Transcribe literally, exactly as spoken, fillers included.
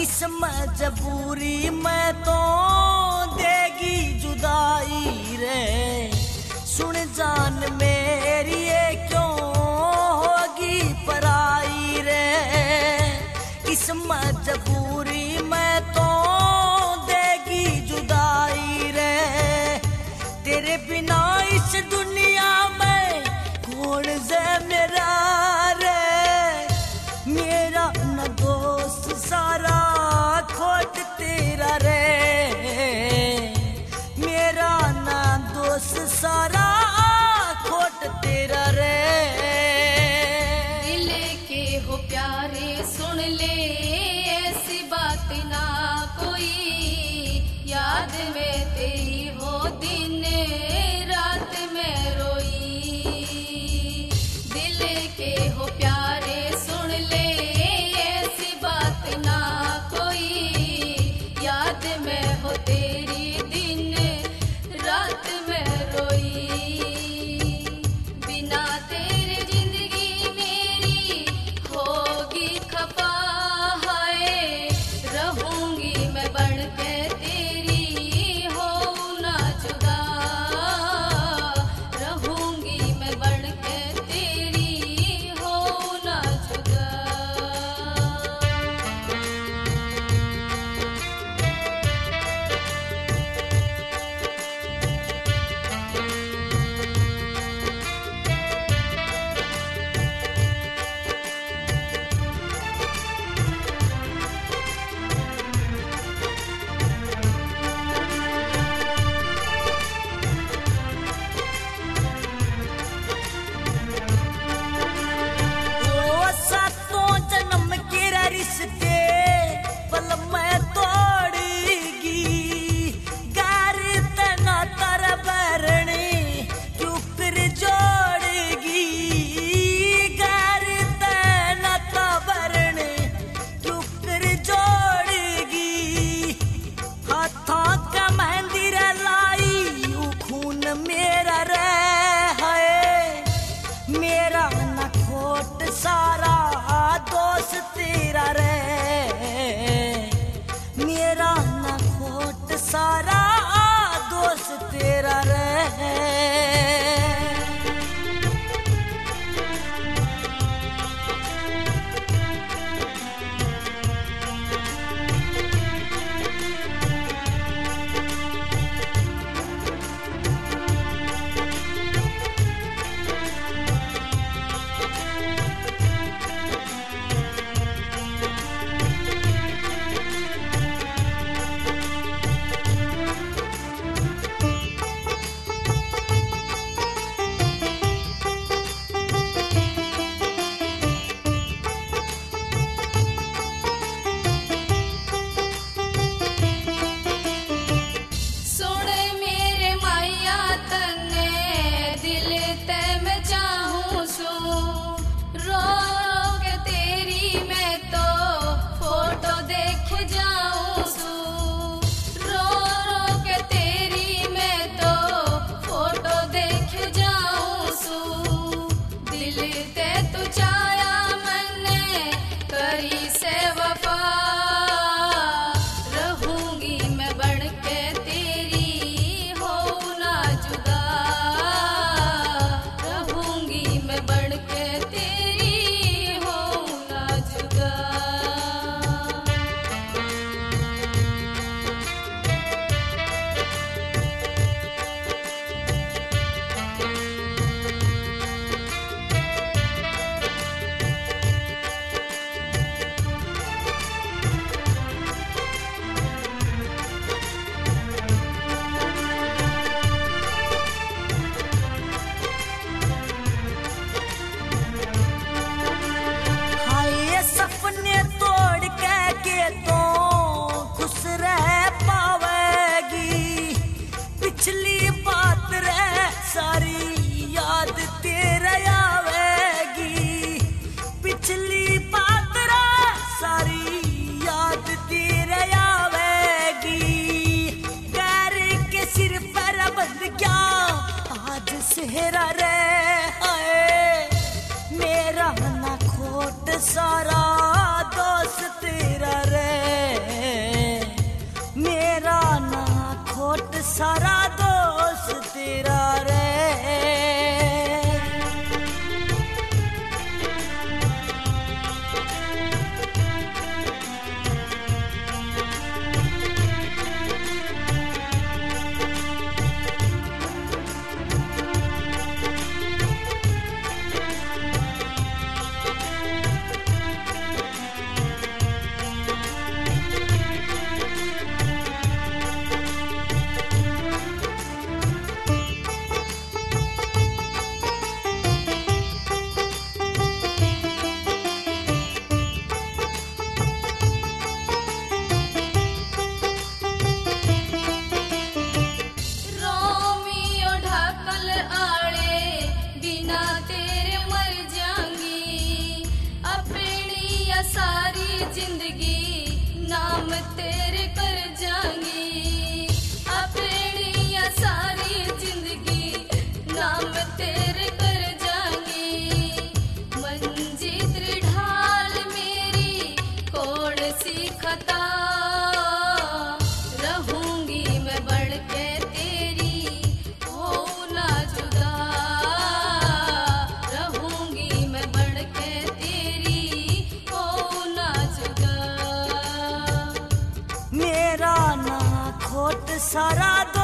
किस मजबूरी में तो देगी जुदाई रे, सुन जान मेरी ये क्यों होगी पराई रे। किस मजबूरी में तो देगी जुदाई रे, तेरे बिना इस दुनिया में कौन से मेरा रे। मेरा न दोस्त सारा खोट तेरा रे, मेरा न दोस्त सारा खोट तेरा रे। दिल के हो प्यारे सुन ले ऐसी बात ना कोई, याद में तेरी हो दिन रात में रोई। दिल के हो प्यारे सुन ले ऐसी बात ना कोई, याद में हो तेरी दिन रात में रोई। बिना तेरे जिंदगी मेरी होगी खपा है, रहूंगी मैं बन के तेरी हो ना जुदा, रहूंगी मैं बन के तेरी हो ना जुदा। ओ सातों जन्म के रिश्ते पल में तोड़ेगी, गार तना तर बरणी क्यों कर जोड़ेगी। गार तना तबरणी क्यों कर जोड़ेगी। हाथों का मेहंदी लाई ऊ खून मेरा रे है, मेरा न खोट सारा दोस्त तेरा रे, मेरा न खोट सारा दोस्त तेरा रे। सुन मेरे माया तन्ने दिल ते मैं चाहूं सू, रो रो के तेरी मैं तो फोटो देख जाऊं सू। रो रो के तेरी मैं तो फोटो देख जाऊं सू। दिल ते तू चाया मैंने करी से वफा, रहूंगी मैं बन के तेरी हो ना जुदा, रहूंगी मैं बन के तेरी हो ना जुदा। हाय सपने तोड़ के के तो खुश रह पावेगी, पिछली बात रे सारी याद तेरे आवेगी। पिछली बात रे सारी याद तेरे आवेगी। गैर के सिर पर बंद क्या आज सेहरा रे है, मेरा न खोट सारा दोस्त तेरा रे। जिंदगी नाम तेरे कर जाएंगी, अपनी या सारी जिंदगी नाम तेरे कर जाएंगी। मंजिल ढाल मेरी कौन सी खता, रहूंगी मैं बढ़ के तेरी हो ना जुदा, रहूंगी मैं बढ़ के तेरी हो ना जुदा। मेरा ना खोट सारा